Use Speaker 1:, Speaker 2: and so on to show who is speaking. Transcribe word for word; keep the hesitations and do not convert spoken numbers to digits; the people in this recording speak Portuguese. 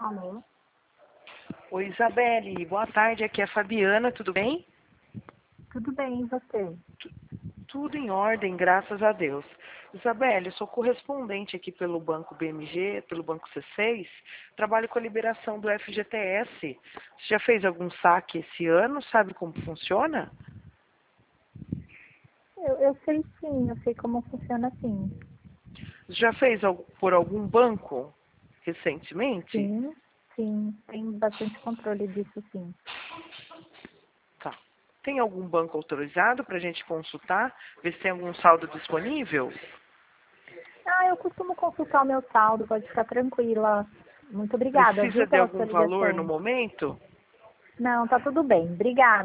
Speaker 1: Alô?
Speaker 2: Oi, Isabelle, boa tarde, aqui é a Fabiana, tudo bem?
Speaker 1: Tudo bem, e você?
Speaker 2: Tudo em ordem, graças a Deus. Isabelle, eu sou correspondente aqui pelo Banco B M G, pelo Banco C seis, trabalho com a liberação do F G T S. Você já fez algum saque esse ano? Sabe como funciona?
Speaker 1: Eu, eu sei sim, eu sei como funciona sim.
Speaker 2: Já fez al- por algum banco recentemente?
Speaker 1: Sim, sim, tem bastante controle disso sim.
Speaker 2: Tá. Tem algum banco autorizado para a gente consultar, ver se tem algum saldo disponível?
Speaker 1: Ah, eu costumo consultar o meu saldo, pode ficar tranquila. Muito obrigada,
Speaker 2: Precisa
Speaker 1: viu,
Speaker 2: de
Speaker 1: pela
Speaker 2: algum
Speaker 1: sua
Speaker 2: valor no
Speaker 1: ligação.
Speaker 2: momento?
Speaker 1: Não, tá tudo bem. Obrigada.